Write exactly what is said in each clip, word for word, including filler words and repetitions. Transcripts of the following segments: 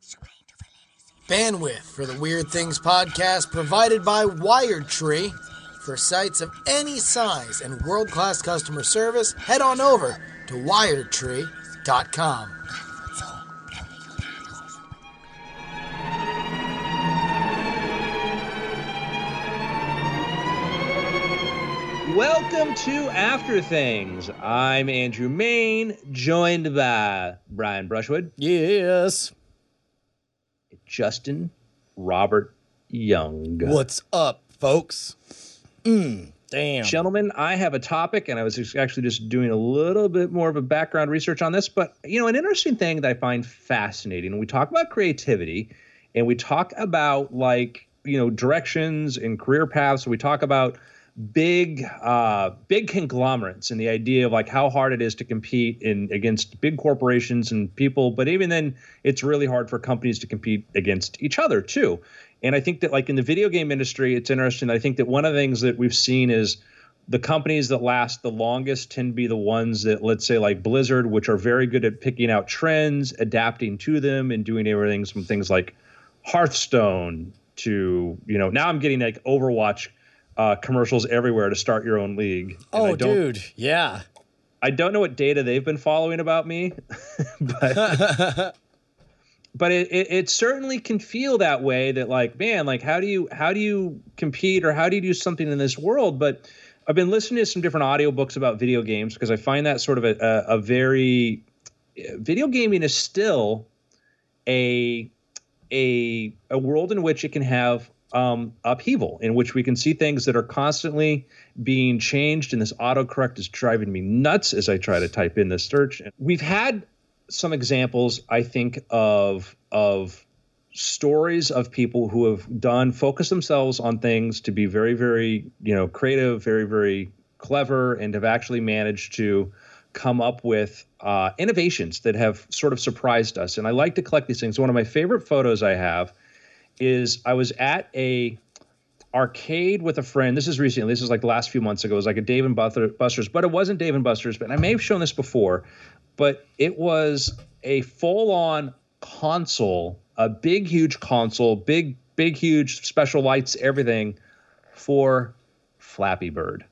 Bandwidth for the Weird Things podcast provided by WiredTree. For sites of any size and world-class customer service, head on over to wired tree dot com. Welcome to After Things. I'm Andrew Main, joined by Brian Brushwood. Yes. Justin Robert Young. What's up, folks? Mm, damn. Gentlemen, I have a topic, and I was actually just doing a little bit more of a background research on this, but, you know, an interesting thing that I find fascinating, we talk about creativity, and we talk about, like, you know, directions and career paths. We talk about big uh, big conglomerates and the idea of like how hard it is to compete in against big corporations and people. But even then, it's really hard for companies to compete against each other, too. And I think that like in the video game industry, it's interesting. I think that one of the things that we've seen is the companies that last the longest tend to be the ones that, let's say, like Blizzard, which are very good at picking out trends, adapting to them, and doing everything from things like Hearthstone to, you know, now I'm getting like Overwatch Uh, commercials everywhere to start your own league. And oh, dude. Yeah. I don't know what data they've been following about me, but but it, it, it certainly can feel that way that like, man, like how do you how do you compete or how do you do something in this world? But I've been listening to some different audiobooks about video games because I find that sort of a, a, a very video gaming is still a a a world in which it can have Um, upheaval, in which we can see things that are constantly being changed, and this autocorrect is driving me nuts as I try to type in this search. We've had some examples, I think, of of stories of people who have done focus themselves on things to be very, very, you know, creative, very, very clever, and have actually managed to come up with uh, innovations that have sort of surprised us. And I like to collect these things. One of my favorite photos I have is I was at a arcade with a friend. This is recently. This is like the last few months ago. It was like a Dave and Buster's, but it wasn't Dave and Buster's. But I may have shown this before, but it was a full-on console, a big, huge console, big, big, huge special lights, everything for Flappy Bird.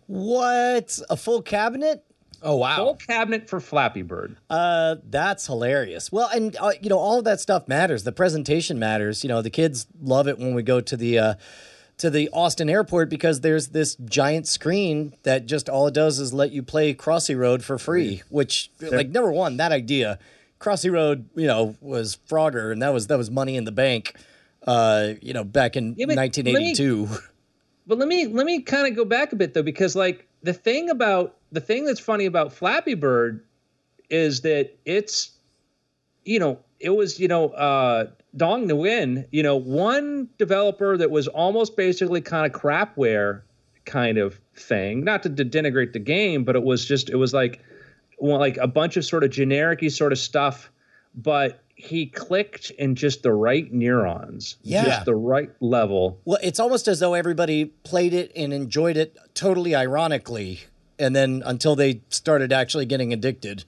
What? A full cabinet? Oh, wow. Full cabinet for Flappy Bird. Uh, that's hilarious. Well, and, uh, you know, all of that stuff matters. The presentation matters. You know, the kids love it when we go to the uh, to the Austin airport because there's this giant screen that just all it does is let you play Crossy Road for free, which, like, number one, that idea. Crossy Road, you know, was Frogger, and that was that was money in the bank, uh, you know, back in yeah, nineteen eighty-two. Let me, but let me let me kind of go back a bit, though, because, like, the thing about the thing that's funny about Flappy Bird is that it's, you know, it was, you know, uh, Dong Nguyen, you know, one developer that was almost basically kind of crapware kind of thing, not to, to denigrate the game, but it was just, it was like, well, like a bunch of sort of generic-y sort of stuff, but he clicked in just the right neurons, yeah. just the right level. Well, it's almost as though everybody played it and enjoyed it totally ironically, and then until they started actually getting addicted.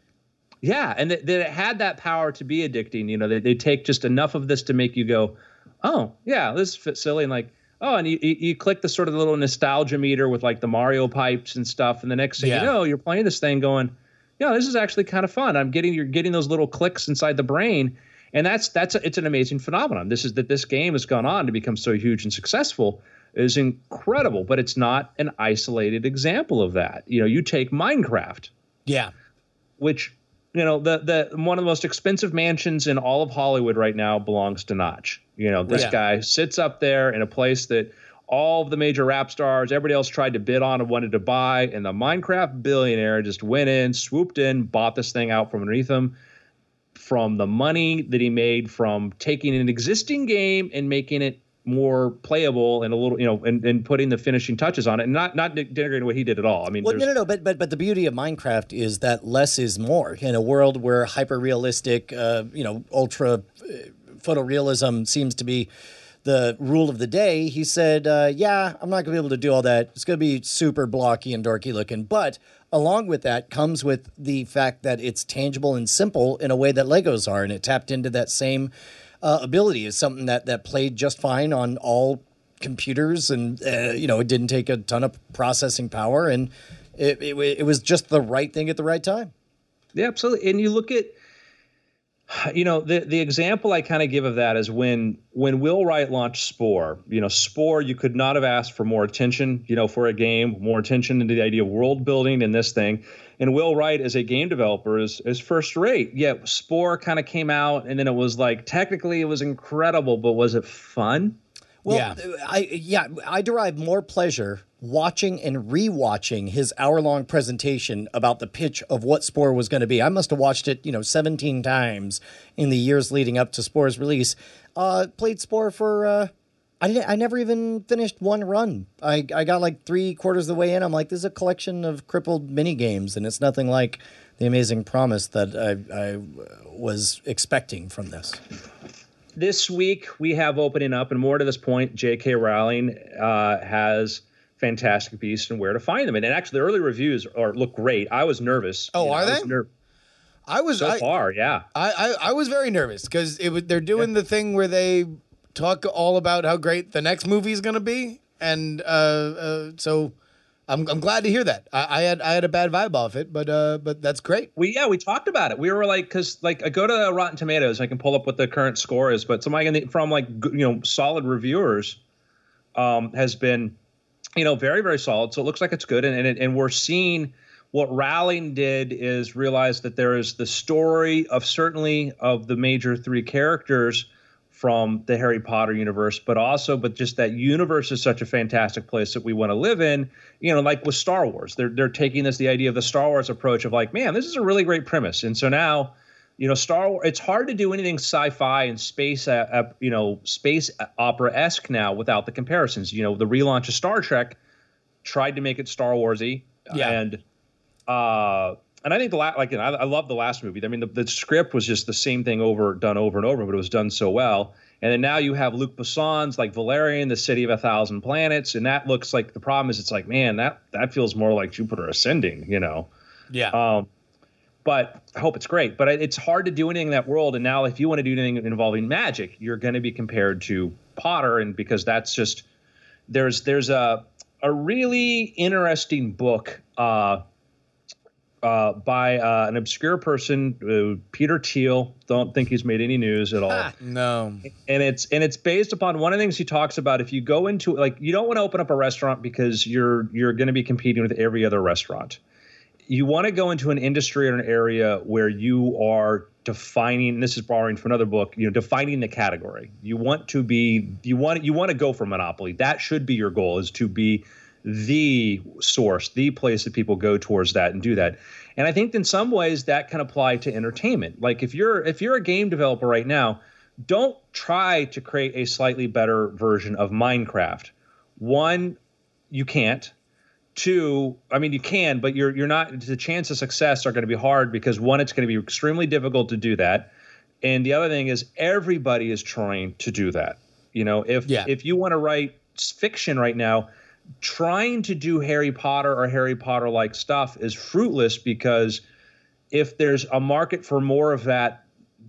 Yeah, and that it had that power to be addicting. You know, they, they take just enough of this to make you go, oh, yeah, this is silly. And like, oh, and you, you click the sort of little nostalgia meter with like the Mario pipes and stuff. And the next thing yeah. you know, you're playing this thing going, yeah, this is actually kind of fun. I'm getting, you're getting those little clicks inside the brain. And that's, that's, a, it's an amazing phenomenon. This is that this game has gone on to become so huge and successful is incredible, but it's not an isolated example of that. You know, you take Minecraft. Yeah. Which, you know, the, the, one of the most expensive mansions in all of Hollywood right now belongs to Notch. You know, this yeah. guy sits up there in a place that all of the major rap stars, everybody else tried to bid on and wanted to buy, and the Minecraft billionaire just went in, swooped in, bought this thing out from underneath him. From the money that he made from taking an existing game and making it more playable and a little, you know, and, and putting the finishing touches on it, and not not denigrating what he did at all. I mean, well, no, no, no, but but but the beauty of Minecraft is that less is more in a world where hyper realistic, uh, you know, ultra photorealism seems to be the rule of the day. He said, uh, yeah, I'm not going to be able to do all that. It's going to be super blocky and dorky looking, but along with that comes with the fact that it's tangible and simple in a way that Legos are, and it tapped into that same uh, ability as something that that played just fine on all computers, and uh, you know, it didn't take a ton of processing power, and it, it it was just the right thing at the right time. Yeah, absolutely. And you look at, you know, the the example I kind of give of that is when when Will Wright launched Spore. You know, Spore, you could not have asked for more attention, you know, for a game, more attention into the idea of world building in this thing. And Will Wright, as a game developer, is is first rate. Yet Spore kind of came out, and then it was like, technically it was incredible, but was it fun? Well, Yeah. I yeah, I derive more pleasure watching and rewatching his hour-long presentation about the pitch of what Spore was going to be. I must have watched it, you know, seventeen times in the years leading up to Spore's release. Uh, played Spore for uh, I didn't, I never even finished one run. I I got like three quarters of the way in. I'm like, this is a collection of crippled mini games, and it's nothing like the amazing promise that I I was expecting from this. This week we have opening up, and more to this point, J K. Rowling uh, has Fantastic Beasts and Where to Find Them. And actually, the early reviews are look great. I was nervous. Oh, you know, are I was they? ner- I was so I, far, yeah. I, I, I was very nervous because it was, they're doing the thing where they talk all about how great the next movie is going to be, and uh, uh, so I'm I'm glad to hear that. I, I had I had a bad vibe off it, but uh, but that's great. We yeah we talked about it. We were like, because like I go to Rotten Tomatoes, I can pull up what the current score is, but somebody in the, from like g- you know solid reviewers um, has been you know very very solid. So it looks like it's good, and and, it, and we're seeing what Rowling did is realize that there is the story of certainly of the major three characters from the Harry Potter universe, but also, but just that universe is such a fantastic place that we want to live in, you know, like with Star Wars, they're, they're taking this, the idea of the Star Wars approach of like, man, this is a really great premise. And so now, you know, Star Wars, it's hard to do anything sci-fi and space, uh, uh, you know, space opera-esque now without the comparisons. You know, the relaunch of Star Trek tried to make it Star Wars-y. Yeah. And, uh, And I think the la- like you know, I, I love the last movie. I mean, the, the script was just the same thing over done over and over, but it was done so well. And then now you have Luc Besson's like Valerian, the City of a Thousand Planets, and that looks like the problem is it's like, man, that that feels more like Jupiter Ascending, you know. Yeah. Um, but I hope it's great. But it's hard to do anything in that world. And now, if you want to do anything involving magic, you're going to be compared to Potter, and because that's just there's there's a a really interesting book. Uh, Uh, by uh, an obscure person, uh, Peter Thiel. Don't think he's made any news at all. Ah, no. And it's and it's based upon one of the things he talks about. If you go into like, you don't want to open up a restaurant because you're you're going to be competing with every other restaurant. You want to go into an industry or an area where you are defining. And this is borrowing from another book. You know, defining the category. You want to be. You want you want to go for monopoly. That should be your goal. Is to be the source, the place that people go towards that and do that. And I think in some ways that can apply to entertainment. Like if you're if you're a game developer right now, don't try to create a slightly better version of Minecraft. One, you can't. Two, I mean you can, but you're you're not the chance of success are going to be hard because one, it's going to be extremely difficult to do that. And the other thing is everybody is trying to do that. You know, if Yeah. if you want to write fiction right now, trying to do Harry Potter or Harry Potter-like stuff is fruitless because if there's a market for more of that,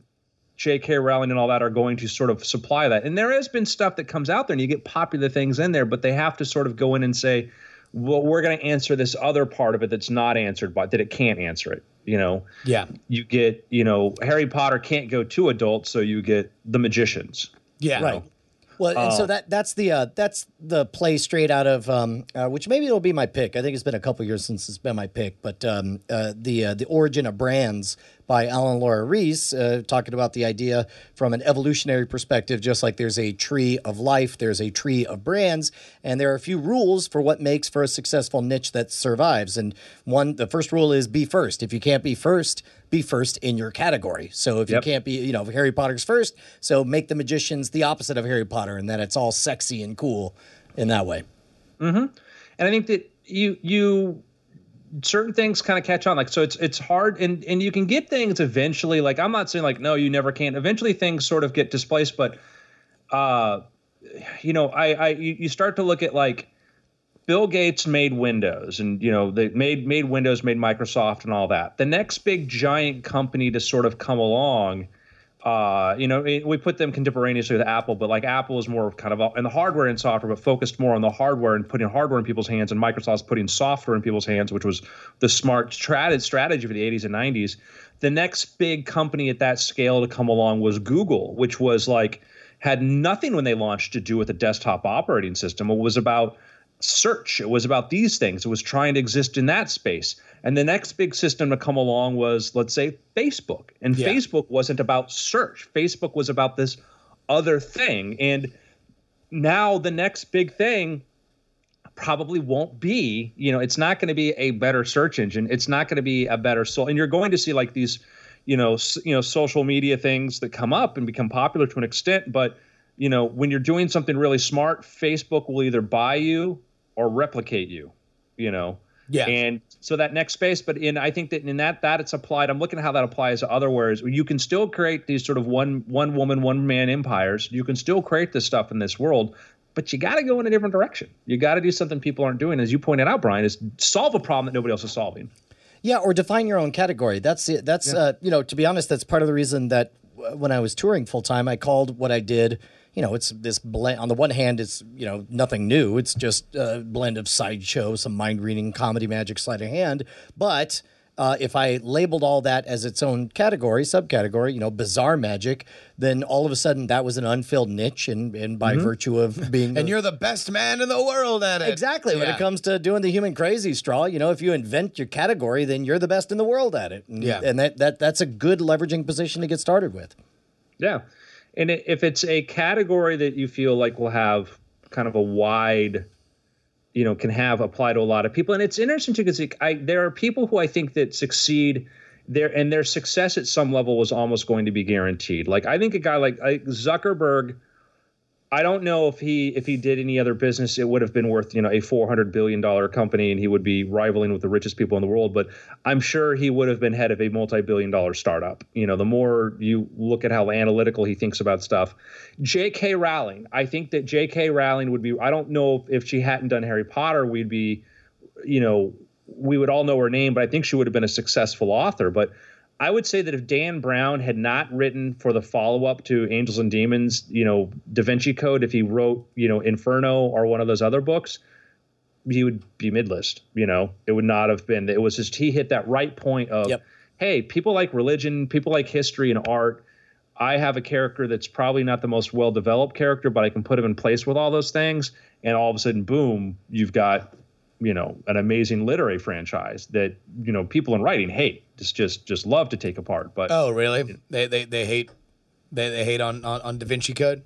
J K. Rowling and all that are going to sort of supply that. And there has been stuff that comes out there and you get popular things in there, but they have to sort of go in and say, well, we're going to answer this other part of it that's not answered by, that it can't answer it. You know, Yeah. you get, you know, Harry Potter can't go to adults, so you get The Magicians. Yeah. Right. Well, and so that that's the uh, that's the play straight out of um, uh, which maybe it'll be my pick. I think it's been a couple years since it's been my pick, but um, uh, the uh, the Origin of Brands by Alan Laura Reese, uh, talking about the idea from an evolutionary perspective. Just like there's a tree of life, there's a tree of brands, and there are a few rules for what makes for a successful niche that survives. And one, the first rule is be first. If you can't be first, be first in your category. So if Yep. you can't be, you know, Harry Potter's first, so make the Magicians the opposite of Harry Potter, and that it's all sexy and cool in that way. And I think that you you certain things kind of catch on. Like, so it's it's hard, and and you can get things eventually. Like, I'm not saying like no, you never can. Eventually, things sort of get displaced, but uh, you know, I I you you start to look at like Bill Gates made Windows, and you know they made made Windows, made Microsoft, and all that. The next big giant company to sort of come along, uh, you know, we put them contemporaneously with Apple, but like Apple is more kind of in the hardware and software, but focused more on the hardware and putting hardware in people's hands, and Microsoft's putting software in people's hands, which was the smart strat- strategy for the eighties and nineties. The next big company at that scale to come along was Google, which was like had nothing when they launched to do with a desktop operating system. It was about search. It was about these things. It was trying to exist in that space. And the next big system to come along was, let's say, Facebook. And Yeah. Facebook wasn't about search. Facebook was about this other thing. And now the next big thing probably won't be, you know, it's not going to be a better search engine. It's not going to be a better soul. And you're going to see like these, you know, s- you know, social media things that come up and become popular to an extent. But, you know, when you're doing something really smart, Facebook will either buy you or replicate you, you know. Yeah. And so that next space, but in I think that in that that it's applied. I'm looking at how that applies to other wares. You can still create these sort of one one woman, one man empires. You can still create this stuff in this world, but you got to go in a different direction. You got to do something people aren't doing, as you pointed out, Brian, is solve a problem that nobody else is solving. Yeah, or define your own category. That's it. That's uh, you know, to be honest, that's part of the reason that uh, when I was touring full time, I called what I did. You know, it's this blend. On the one hand, it's you know nothing new. It's just a blend of sideshow, some mind reading, comedy, magic, sleight of hand. But uh, if I labeled all that as its own category, subcategory, you know, bizarre magic, then all of a sudden that was an unfilled niche, and and by virtue of being And you're the best man in the world at it. Exactly. When Yeah. it comes to doing the human crazy straw, you know, if you invent your category, then you're the best in the world at it. And, Yeah. and that, that that's a good leveraging position to get started with. Yeah. And it, if it's a category that you feel like will have kind of a wide, you know, can have apply to a lot of people. And it's interesting too, because I, there are people who I think that succeed there, and their success at some level was almost going to be guaranteed. Like I think a guy like, like Zuckerberg, I don't know if he if he did any other business, it would have been worth, you know, a four hundred billion dollars company, and he would be rivaling with the richest people in the world. But I'm sure he would have been head of a multi-billion dollar startup. You know, the more you look at how analytical he thinks about stuff. J K. Rowling, I think that J K. Rowling would be, I don't know if she hadn't done Harry Potter, we'd be, you know, we would all know her name, but I think she would have been a successful author. But I would say that if Dan Brown had not written for the follow-up to Angels and Demons, you know, Da Vinci Code, if he wrote, you know, Inferno or one of those other books, he would be mid-list. You know, it would not have been. It was just he hit that right point of, Yep. hey, people like religion, people like history and art. I have a character that's probably not the most well-developed character, but I can put him in place with all those things. And all of a sudden, boom, you've got, you know, an amazing literary franchise that, you know, people in writing hate, just just just love to take apart. But Oh, really? They they they hate they, they hate on, on on Da Vinci Code.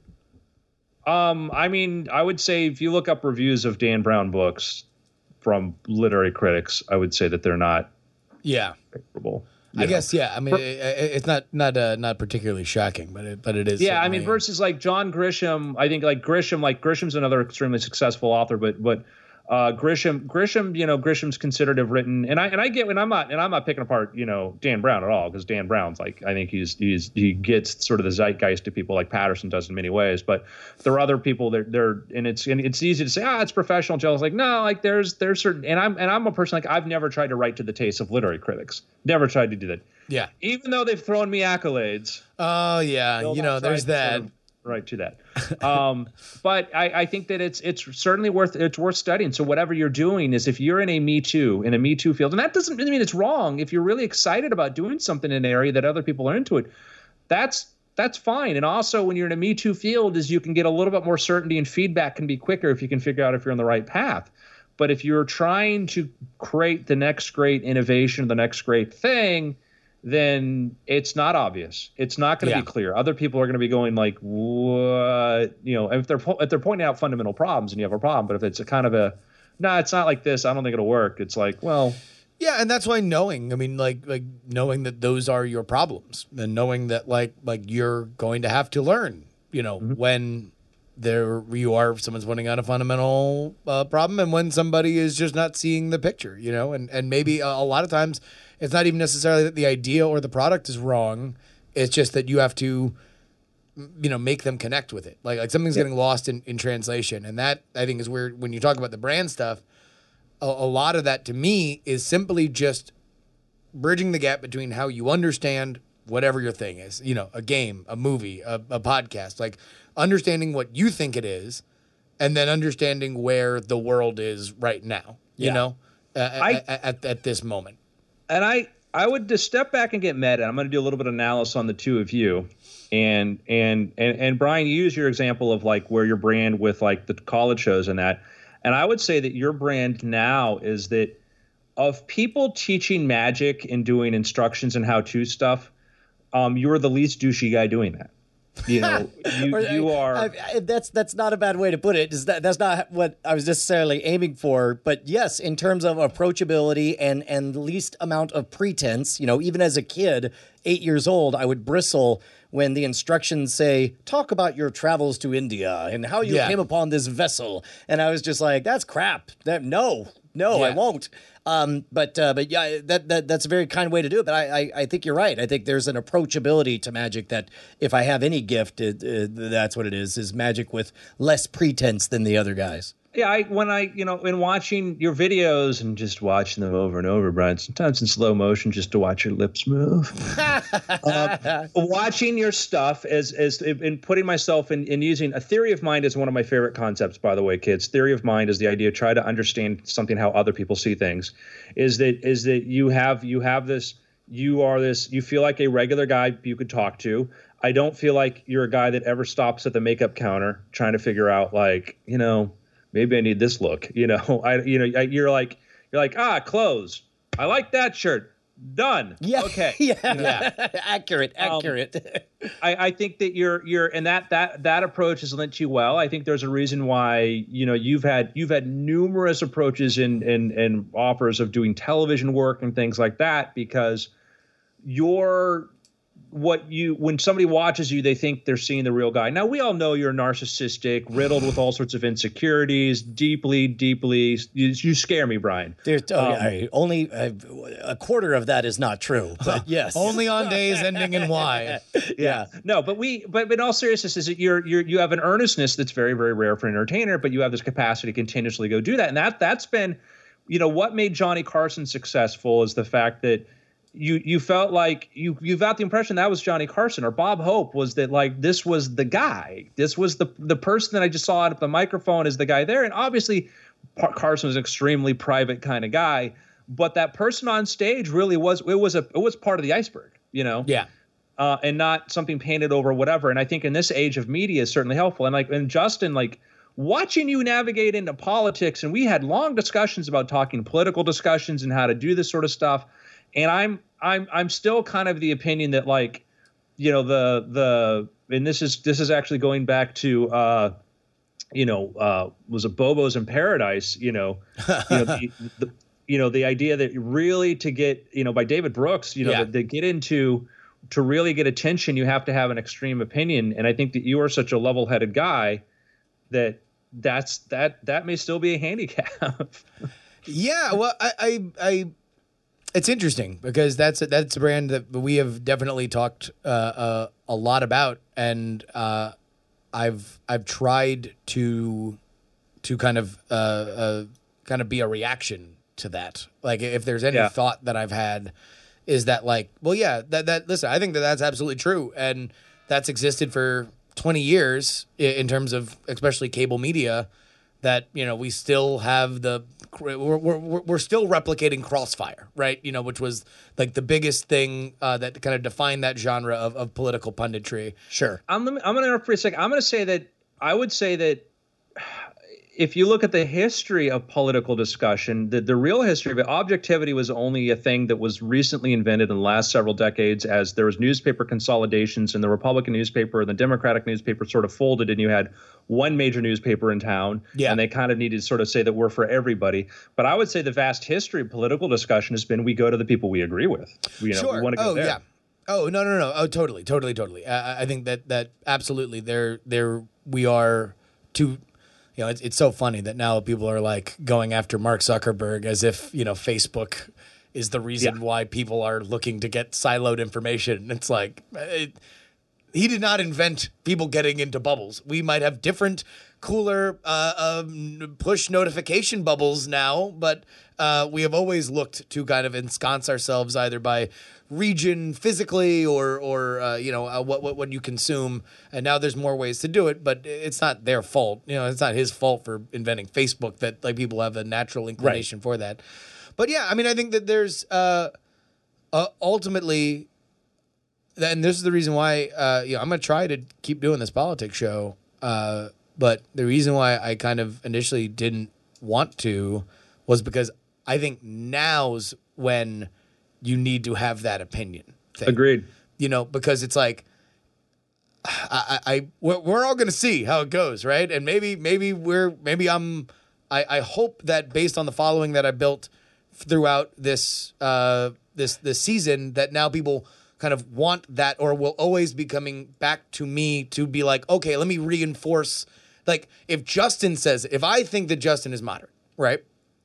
um, I mean, I would say if you look up reviews of Dan Brown books from literary critics, I would say that they're not Yeah, favorable. I you know. guess. Yeah, I mean, it, it- it's not not uh, not particularly shocking, but it but it is. Yeah, I mean, certainly- versus like John Grisham, I think like Grisham, like Grisham's another extremely successful author, but but uh, Grisham, Grisham, you know, Grisham's considered to have written, and I and I get, and I'm not, and I'm not picking apart, you know, Dan Brown at all, because Dan Brown's like, I think he's he's he gets sort of the zeitgeist to people like Patterson does in many ways, but there are other people that they're, and it's and it's easy to say, ah, it's professional. Joe's like, no, like there's there's certain, and I'm and I'm a person like I've never tried to write to the taste of literary critics, never tried to do that, Yeah. even though they've thrown me accolades. Oh yeah, Still you not know, tried there's to that. sort of right to that. Um, but I, I think that it's it's certainly worth it's worth studying. So whatever you're doing is, if you're in a Me Too in a Me Too field, and that doesn't mean it's wrong. If you're really excited about doing something in an area that other people are into it, that's that's fine. And also, when you're in a Me Too field, is you can get a little bit more certainty, and feedback can be quicker if you can figure out if you're on the right path. But if you're trying to create the next great innovation, the next great thing, then it's not obvious. It's not going to Yeah. be clear. Other people are going to be going like, "What?" You know, if they're po- if they're pointing out fundamental problems, and you have a problem. But if it's a kind of a, no, it's not like this, I don't think it'll work. It's like, well, Yeah, and that's why knowing, I mean, like like knowing that those are your problems, and knowing that like like you're going to have to learn, you know, when there you are, someone's pointing out a fundamental uh, problem, and when somebody is just not seeing the picture, you know, and and maybe a, a lot of times it's not even necessarily that the idea or the product is wrong. It's just that you have to you know, make them connect with it. Like like something's getting lost in, in translation, and that I think is where when you talk about the brand stuff, a, a lot of that to me is simply just bridging the gap between how you understand whatever your thing is, you know, a game, a movie, a, a podcast, like understanding what you think it is, and then understanding where the world is right now, you Yeah. know, uh, I- at, at, at this moment. And I, I would just step back and get meta. I'm going to do a little bit of analysis on the two of you. And, and, and, and Brian, you use your example of like where your brand with like the college shows and that. And I would say that your brand now is that of people teaching magic and doing instructions and how-to stuff, um, you're the least douchey guy doing that. You know, you, Or, you are. I, I, that's that's not a bad way to put it. Is that that's not what I was necessarily aiming for. But yes, in terms of approachability and and least amount of pretense, you know, even as a kid, eight years old, I would bristle when the instructions say, talk about your travels to India and how you Yeah. came upon this vessel. And I was just like, that's crap. That no, no, I Yeah. won't. Um, but uh, but yeah, that, that that's a very kind way to do it. But I, I I think you're right. I think there's an approachability to magic that if I have any gift, it, uh, that's what it is: is magic with less pretense than the other guys. Yeah, I when I you know in watching your videos and just watching them over and over, Brian. Sometimes in slow motion, just to watch your lips move. uh, watching your stuff as as in putting myself in, in using a theory of mind is one of my favorite concepts. By the way, kids, theory of mind is the idea of try to understand something how other people see things. Is that is that you have you have this you are this you feel like a regular guy you could talk to. I don't feel like you're a guy that ever stops at the makeup counter trying to figure out like you know. Maybe I need this look, you know. I, you know, you're like, you're like, ah, clothes. I like that shirt. Done. Yeah. Okay. Yeah. Yeah. accurate. Accurate. I, I think that you're, you're, and that that that approach has lent you well. I think there's a reason why, you know, you've had you've had numerous approaches and and and offers of doing television work and things like that because you're. What you when somebody watches you, they think they're seeing the real guy. Now we all know you're narcissistic, riddled with all sorts of insecurities, deeply, deeply. You, you scare me, Brian. There's oh, Um, yeah, only uh, a quarter of that is not true, but yes, Only on days ending in Y. yeah. No, but we, but, but in all seriousness, is that you're you're you have an earnestness that's very very rare for an entertainer, but you have this capacity to continuously go do that, and that that's been, you know, what made Johnny Carson successful is the fact that. You you felt like you you got the impression that was Johnny Carson or Bob Hope was that like this was the guy. This was the the person that I just saw at the microphone is the guy there. And obviously Carson was an extremely private kind of guy, but that person on stage really was it was a it was part of the iceberg, you know? Yeah. Uh, and not something painted over whatever. And I think in this age of media is certainly helpful. And like and Justin, like watching you navigate into politics, and we had long discussions about talking political discussions and how to do this sort of stuff. And I'm I'm I'm still kind of the opinion that like, you know, the the and this is this is actually going back to uh, you know, uh, was it Bobo's in Paradise, you know, you know, the, the, you know, the idea that really to get, you know, by David Brooks, you know, Yeah. to, to get into to really get attention, you have to have an extreme opinion. And I think that you are such a level-headed guy that that's that that may still be a handicap. Yeah. Well, I, I, I it's interesting because that's a, that's a brand that we have definitely talked uh, uh, a lot about, and uh, I've I've tried to to kind of uh, uh, kind of be a reaction to that. Like if there's any Yeah. thought that I've had, is that like, well, yeah, that that listen, I think that that's absolutely true, and that's existed for twenty years i- in terms of especially cable media. That, you know, we still have the we're we're we're still replicating Crossfire, right? You know, which was like the biggest thing uh, that kind of defined that genre of, of political punditry. Sure. I'm I'm going to interrupt for a second. I'm going to say that I would say that if you look at the history of political discussion, the, the real history of it, objectivity was only a thing that was recently invented in the last several decades as there was newspaper consolidations and the Republican newspaper and the Democratic newspaper sort of folded and you had one major newspaper in town. Yeah. And they kind of needed to sort of say that we're for everybody. But I would say the vast history of political discussion has been we go to the people we agree with. You know, Sure. we want to go oh there. yeah. Oh no no no. Oh totally totally totally. I, I think that that absolutely there there we are to. You know, it's it's so funny that now people are like going after Mark Zuckerberg as if, you know, Facebook is the reason Yeah. why people are looking to get siloed information. It's like, it, he did not invent people getting into bubbles. We might have different, cooler uh, um, push notification bubbles now, but uh, we have always looked to kind of ensconce ourselves either by region physically or or uh, you know uh, what, what what you consume. And now there's more ways to do it, but it's not their fault. You know, it's not his fault for inventing Facebook that like people have a natural inclination right. for that. But yeah, I mean, I think that there's uh, uh, ultimately. And this is the reason why uh, you know, I'm going to try to keep doing this politics show. Uh, but the reason why I kind of initially didn't want to was because I think now's when you need to have that opinion thing. Agreed. You know, because it's like, I, I, I we're, we're all going to see how it goes, right? And maybe, maybe we're, maybe I'm, I, I hope that based on the following that I built throughout this, uh, this, this season, that now people kind of want that or will always be coming back to me to be like, okay, let me reinforce. Like if Justin says, if I think that Justin is moderate, right?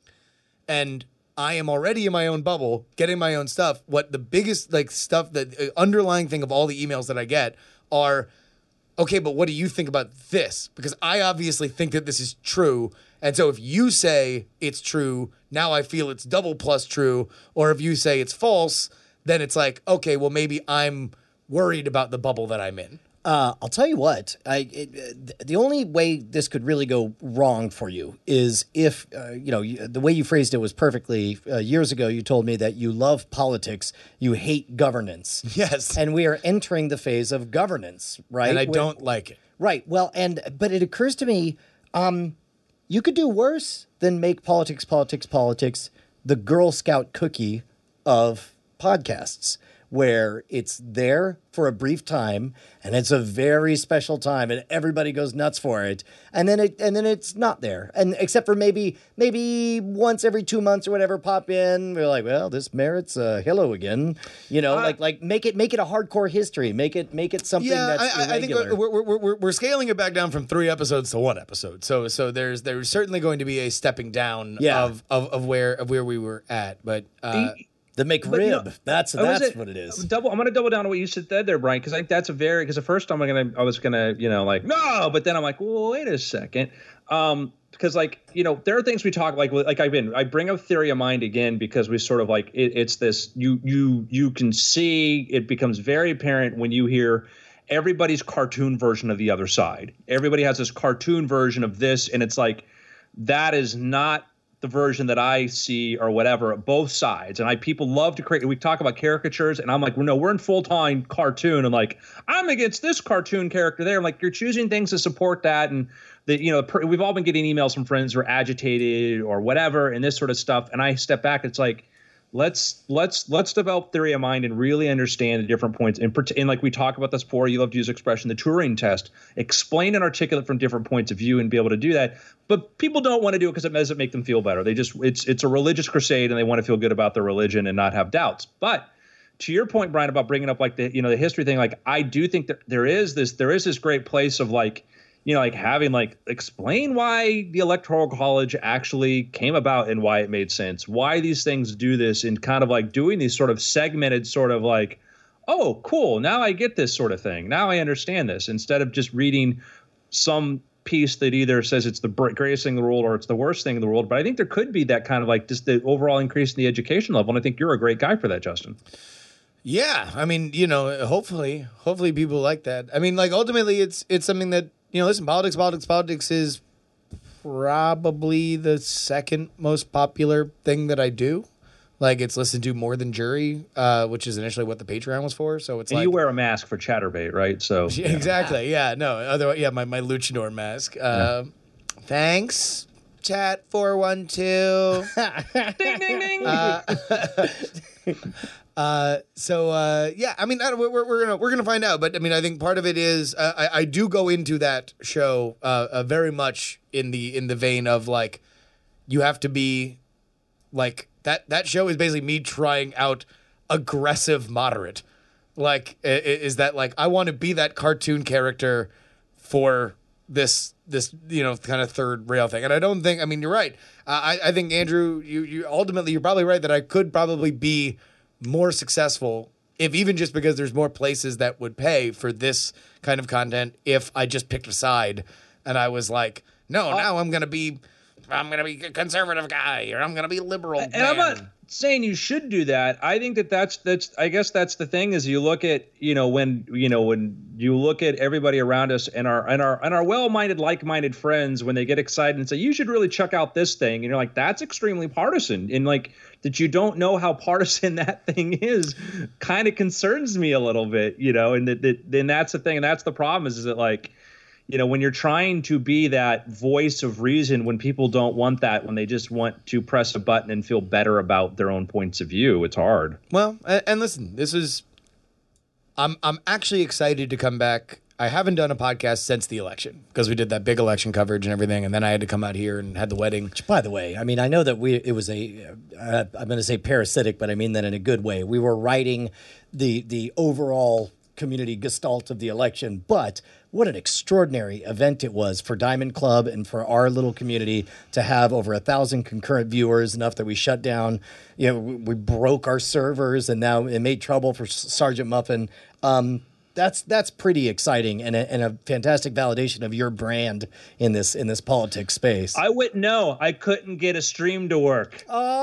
And I am already in my own bubble, getting my own stuff. What the biggest like stuff that uh, underlying thing of all the emails that I get are, okay, but what do you think about this? Because I obviously think that this is true. And so if you say it's true, now I feel it's double plus true. Or if you say it's false, then it's like, okay, well, maybe I'm worried about the bubble that I'm in. Uh, I'll tell you what, I, it, the only way this could really go wrong for you is if, uh, you know, you, the way you phrased it was perfectly. Uh, years ago, you told me that you love politics, you hate governance. Yes. And we are entering the phase of governance, right? And I When, don't like it. Right. Well, and, but it occurs to me, um, you could do worse than make politics, politics, politics the Girl Scout cookie of podcasts, where it's there for a brief time and it's a very special time and everybody goes nuts for it, and then it and then it's not there, and except for maybe maybe once every two months or whatever pop in, we're like, well, this merits a hello again, you know, uh, like like make it make it a hardcore history, make it make it something yeah, that's I, I think irregular. we're, we're we're we're scaling it back down from three episodes to one episode, so so there's there's certainly going to be a stepping down yeah. of, of of where of where we were at, but. Uh, the, The McRib. You know, that's that's it, what it is. Double. I'm going to double down on what you said there, Brian, because I think that's a very. Because at first I'm gonna, I was gonna, you know, like no, but then I'm like, well, wait a second, um, because like you know, there are things we talk like like I've been. I bring up Theory of Mind again because we sort of like it, it's this. You you you can see it becomes very apparent when you hear everybody's cartoon version of the other side. Everybody has this cartoon version of this, and it's like that is not the version that I see or whatever, both sides. And I people love to create, we talk about caricatures, and I'm like, well, no, we're in full-time cartoon, and like, I'm against this cartoon character there. I'm like, you're choosing things to support that. And the, you know, per, we've all been getting emails from friends who are agitated or whatever and this sort of stuff. And I step back, it's like, let's let's let's develop Theory of Mind and really understand the different points. And, and like we talk about this before, you love to use the expression, the Turing test, explain and articulate from different points of view and be able to do that. But people don't want to do it because it doesn't make them feel better. They just it's it's a religious crusade and they want to feel good about their religion and not have doubts. But to your point, Brian, about bringing up like the you know the history thing, like I do think that there is this there is this great place of like, you know, like having like explain why the Electoral College actually came about and why it made sense, why these things do this, and kind of like doing these sort of segmented sort of like, oh, cool, now I get this sort of thing. Now I understand this, instead of just reading some piece that either says it's the greatest thing in the world or it's the worst thing in the world. But I think there could be that kind of like just the overall increase in the education level. And I think you're a great guy for that, Justin. Yeah. I mean, you know, hopefully, hopefully people like that. I mean, like ultimately it's, it's something that, you know, listen, politics, politics, politics is probably the second most popular thing that I do. Like it's listened to more than Jury, uh, which is initially what the Patreon was for. So it's and like you wear a mask for Chatterbait, right? So yeah. Exactly, yeah. No, otherwise, yeah, my, my luchador mask. Uh, yeah. Thanks, chat four one two. Ding ding ding. Uh, uh, so uh, yeah, I mean, I we're we're gonna we're gonna find out. But I mean, I think part of it is uh, I I do go into that show uh, uh, very much in the in the vein of like you have to be like. That that show is basically me trying out aggressive moderate. Like, is that like, I want to be that cartoon character for this, this you know, kind of third rail thing. And I don't think, I mean, you're right. I, I think, Andrew, you, you ultimately, you're probably right that I could probably be more successful if even just because there's more places that would pay for this kind of content, if I just picked a side and I was like, no, now I'm gonna be, I'm gonna be a conservative guy, or I'm gonna be liberal. And man. I'm not saying you should do that. I think that that's that's. I guess that's the thing is you look at you know when you know when you look at everybody around us and our and our and our well-minded, like-minded friends when they get excited and say you should really check out this thing, and you're like that's extremely partisan, and like that you don't know how partisan that thing is, kind of concerns me a little bit, you know. And that, that then that's the thing, and that's the problem is is that like. You know, when you're trying to be that voice of reason, when people don't want that, when they just want to press a button and feel better about their own points of view, it's hard. Well, and, and listen, this is, I'm I'm actually excited to come back. I haven't done a podcast since the election because we did that big election coverage and everything, and then I had to come out here and had the wedding. Which, by the way, I mean, I know that we it was a, uh, I'm going to say parasitic, but I mean that in a good way. We were writing the the overall community gestalt of the election, but what an extraordinary event it was for Diamond Club and for our little community to have over a thousand concurrent viewers, enough that we shut down, you know, we, we broke our servers and now it made trouble for Sergeant Muffin. Um, that's that's pretty exciting and a, and a fantastic validation of your brand in this in this politics space. I wouldn't know. I couldn't get a stream to work.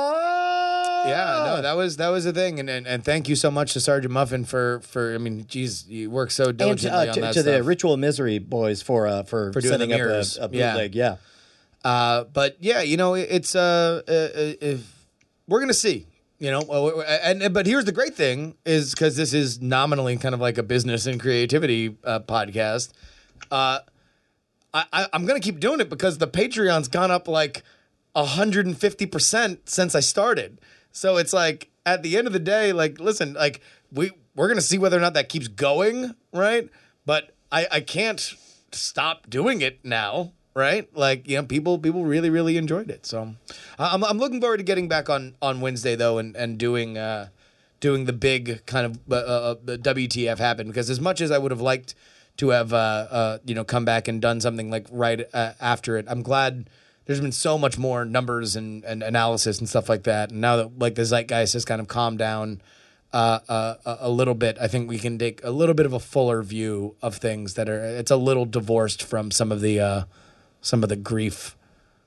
Oh, Yeah, no, that was that was a thing, and, and and thank you so much to Sergeant Muffin for for I mean, geez, you work so and diligently uh, on to, that to stuff. the Ritual Misery boys for uh, for, For doing setting the up a, mirrors. a Yeah. bootleg. Yeah. Uh, but yeah, you know, it, it's uh, uh, uh, if we're gonna see, you know, uh, and but here's the great thing is because this is nominally kind of like a business and creativity uh, podcast. Uh, I, I I'm gonna keep doing it because the Patreon's gone up like one hundred fifty percent since I started. So it's like at the end of the day, like listen, like we we're gonna see whether or not that keeps going, right? But I I can't stop doing it now. Right, like you know, people people really really enjoyed it. So I'm I'm looking forward to getting back on, on Wednesday though, and and doing uh, doing the big kind of uh, uh, W T F happen, because as much as I would have liked to have uh, uh, you know come back and done something like right uh, after it, I'm glad there's been so much more numbers and, and analysis and stuff like that. And now that like the zeitgeist has kind of calmed down uh, uh, a little bit, I think we can take a little bit of a fuller view of things that are. It's a little divorced from some of the. Uh, some of the grief,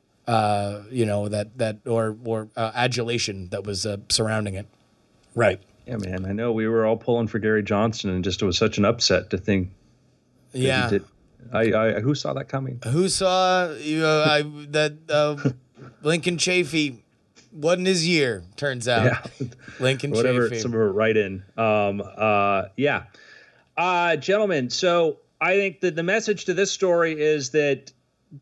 uh, you know, that, that or or uh, adulation that was uh, surrounding it. Right. Yeah, man. I know we were all pulling for Gary Johnson, and just it was such an upset to think. that Yeah. he did. I, I who saw that coming? Who saw you? Uh, I, that uh, Lincoln Chafee wasn't his year. Turns out, Yeah. Lincoln Whatever. Chafee. Some of it right in. Um. Uh. Yeah. Uh. Gentlemen. So I think that the message to this story is that.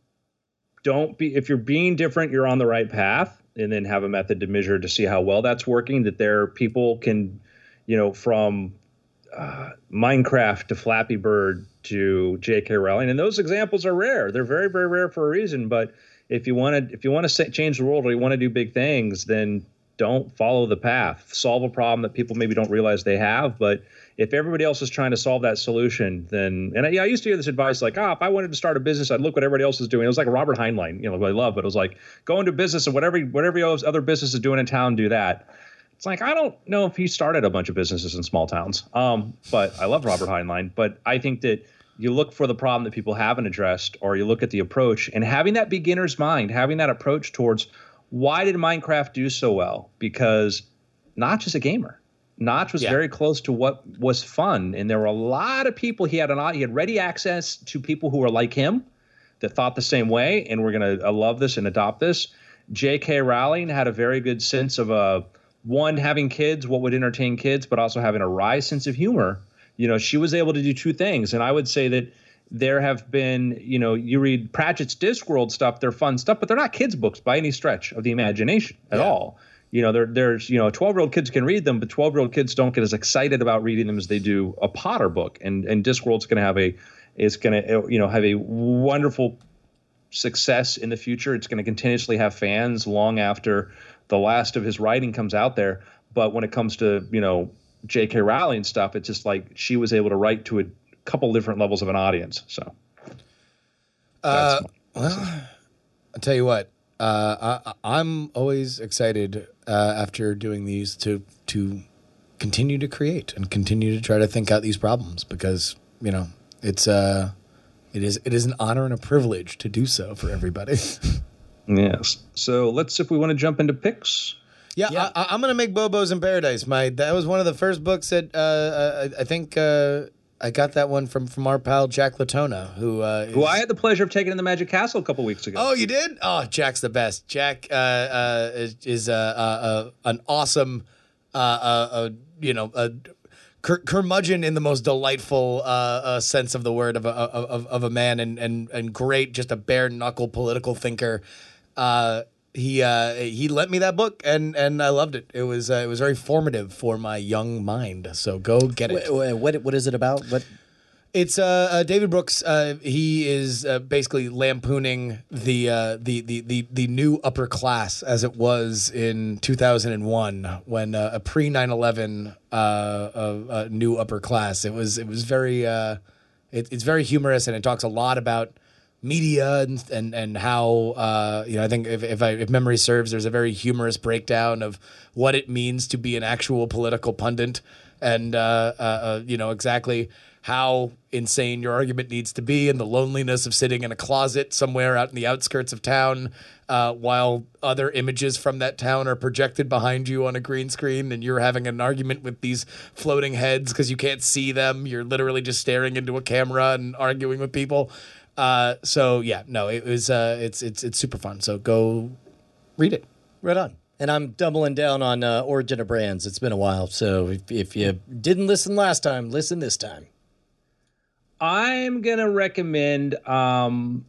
Don't be, if you're being different, you're on the right path, and then have a method to measure to see how well that's working. That there people can, you know, from uh, Minecraft to Flappy Bird to J K Rowling, and those examples are rare. They're very, very rare for a reason. But if you want to, if you want to change the world or you want to do big things, then don't follow the path. Solve a problem that people maybe don't realize they have, but if everybody else is trying to solve that solution, then, and I, yeah, I used to hear this advice like, ah, oh, if I wanted to start a business, I'd look what everybody else is doing. It was like a Robert Heinlein, you know, what I love, but it was like, go into business and whatever, whatever other business is doing in town, do that. It's like, I don't know if he started a bunch of businesses in small towns, um, but I love Robert Heinlein. But I think that you look for the problem that people haven't addressed, or you look at the approach, and having that beginner's mind, having that approach towards why did Minecraft do so well? Because Notch is a gamer. Notch was Yeah. very close to what was fun, and there were a lot of people. He had an he had ready access to people who were like him, that thought the same way, and we're gonna uh, love this and adopt this. J K Rowling had a very good sense of uh, one, having kids, what would entertain kids, but also having a wry sense of humor. You know, she was able to do two things, and I would say that there have been, you know, you read Pratchett's Discworld stuff, they're fun stuff, but they're not kids' books by any stretch of the imagination at Yeah. all. You know, there, there's, you know, twelve-year-old kids can read them, but twelve-year-old kids don't get as excited about reading them as they do a Potter book. And and Discworld's going to have a, is going to, you know, have a wonderful success in the future. It's going to continuously have fans long after the last of his writing comes out there. But when it comes to, you know, J K Rowling stuff, it's just like she was able to write to a couple different levels of an audience. So, Uh, that's well, I'll tell you what. Uh, I, I'm always excited uh, after doing these to to continue to create and continue to try to think out these problems because, you know, it's uh, it is it is an honor and a privilege to do so for everybody. Yes. So let's, if we want to jump into picks. Yeah, yeah. I, I'm going to make Bobo's in Paradise. My That was one of the first books that uh, I, I think uh, I got that one from, from our pal Jack Latona, who uh, is... who I had the pleasure of taking in the Magic Castle a couple weeks ago. Oh, you did? Oh, Jack's the best. Jack uh, uh, is, is uh, uh, uh, an awesome, uh, uh, uh, you know, uh, cur- curmudgeon in the most delightful uh, uh, sense of the word of a, of, of a man, and, and, and great, just a bare knuckle political thinker. Uh, he uh, he lent me that book, and, and I loved it. It was uh, it was very formative for my young mind. So go get it. What what, what is it about? What? It's uh, uh, David Brooks. Uh, he is uh, basically lampooning the, uh, the the the the new upper class as it was in two thousand one when uh, a pre nine eleven uh, uh, uh, new upper class. It was it was very uh, it, it's very humorous, and it talks a lot about media and and, and how uh, you know I think if if, I, if memory serves, there's a very humorous breakdown of what it means to be an actual political pundit, and uh, uh, uh, you know exactly how insane your argument needs to be, and the loneliness of sitting in a closet somewhere out in the outskirts of town uh, while other images from that town are projected behind you on a green screen, and you're having an argument with these floating heads because you can't see them. You're literally just staring into a camera and arguing with people. Uh, so yeah, no, it was uh, it's it's it's super fun. So go read it. Right on. And I'm doubling down on uh, Origin of Brands. It's been a while, so if, if you didn't listen last time, listen this time. I'm gonna recommend. Um,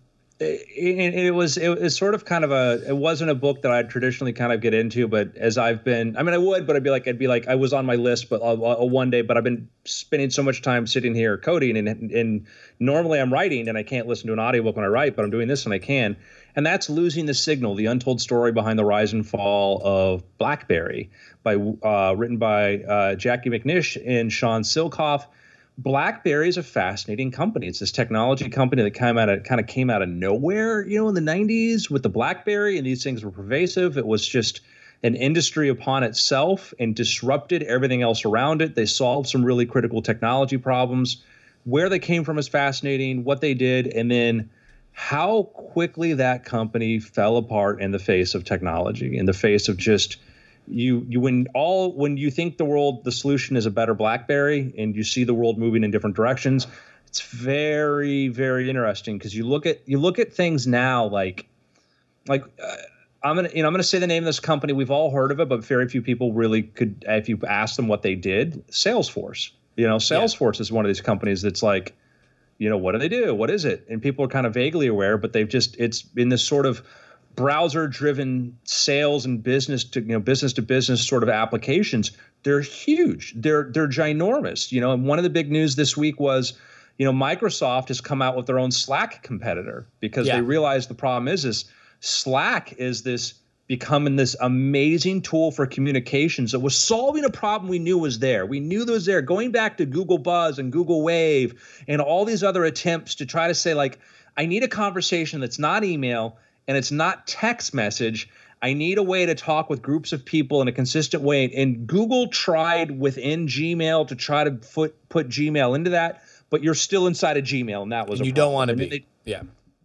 it, it was it was sort of kind of a. It wasn't a book that I'd traditionally kind of get into, but as I've been, I mean, I would, but I'd be like, I'd be like, I was on my list, but uh, uh, one day, but I've been spending so much time sitting here coding, and and normally I'm writing, and I can't listen to an audiobook when I write, but I'm doing this and I can, and that's Losing the Signal: The Untold Story Behind the Rise and Fall of BlackBerry, by uh, written by uh, Jackie McNish and Sean Silcoff. BlackBerry is a fascinating company. It's this technology company that came out of, kind of came out of nowhere, you know, in the nineties with the BlackBerry, and these things were pervasive. It was just an industry upon itself and disrupted everything else around it. They solved some really critical technology problems. Where they came from is fascinating, what they did, and then how quickly that company fell apart in the face of technology, in the face of just You you when all when you think the world the solution is a better BlackBerry, and you see the world moving in different directions, it's very very interesting because you look at you look at things now like like uh, I'm gonna you know I'm gonna say the name of this company. We've all heard of it, but very few people really could. If you ask them what they did, Salesforce. You know, Salesforce yeah. is one of these companies that's like, you know, what do they do? What is it? And people are kind of vaguely aware, but they've just it's in this sort of browser-driven sales and business to you know business to business sort of applications. They're huge. They're they're ginormous. You know, and one of the big news this week was, you know, Microsoft has come out with their own Slack competitor because yeah. they realize the problem is is Slack is this becoming this amazing tool for communications that was solving a problem we knew was there. We knew that was there. Going back to Google Buzz and Google Wave and all these other attempts to try to say like, I need a conversation that's not email and it's not text message. I need a way to talk with groups of people in a consistent way. And Google tried within Gmail to try to put, put Gmail into that, but you're still inside of Gmail, and that was and a you problem. don't want to be. They, yeah.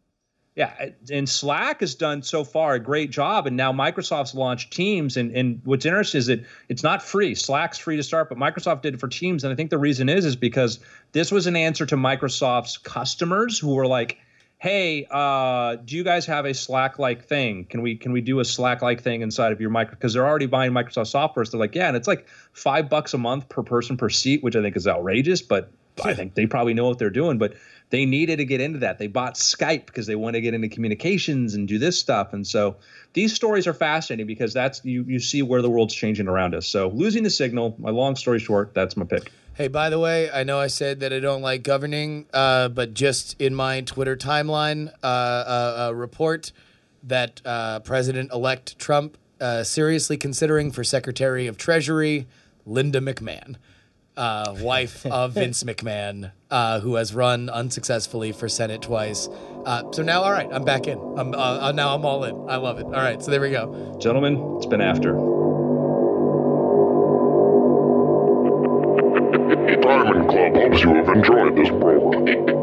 Yeah, and Slack has done so far a great job, and now Microsoft's launched Teams, and, and what's interesting is that it's not free. Slack's free to start, but Microsoft did it for Teams, and I think the reason is is because this was an answer to Microsoft's customers who were like, hey, uh, do you guys have a Slack-like thing? Can we can we do a Slack-like thing inside of your micro? Because they're already buying Microsoft software. So they're like, yeah, and it's like five bucks a month per person per seat, which I think is outrageous, but I think they probably know what they're doing. But they needed to get into that. They bought Skype because they want to get into communications and do this stuff. And so these stories are fascinating because that's you you see where the world's changing around us. So Losing the Signal, my long story short, that's my pick. Hey, by the way, I know I said that I don't like governing, uh, but just in my Twitter timeline, uh, uh, a report that uh, President-elect Trump uh, seriously considering for Secretary of Treasury, Linda McMahon, uh, wife of Vince McMahon, uh, who has run unsuccessfully for Senate twice. Uh, so now, all right, I'm back in. I'm, uh, now I'm all in. I love it. All right, so there we go. Gentlemen, it's been after. Diamond Club hopes you have enjoyed this program.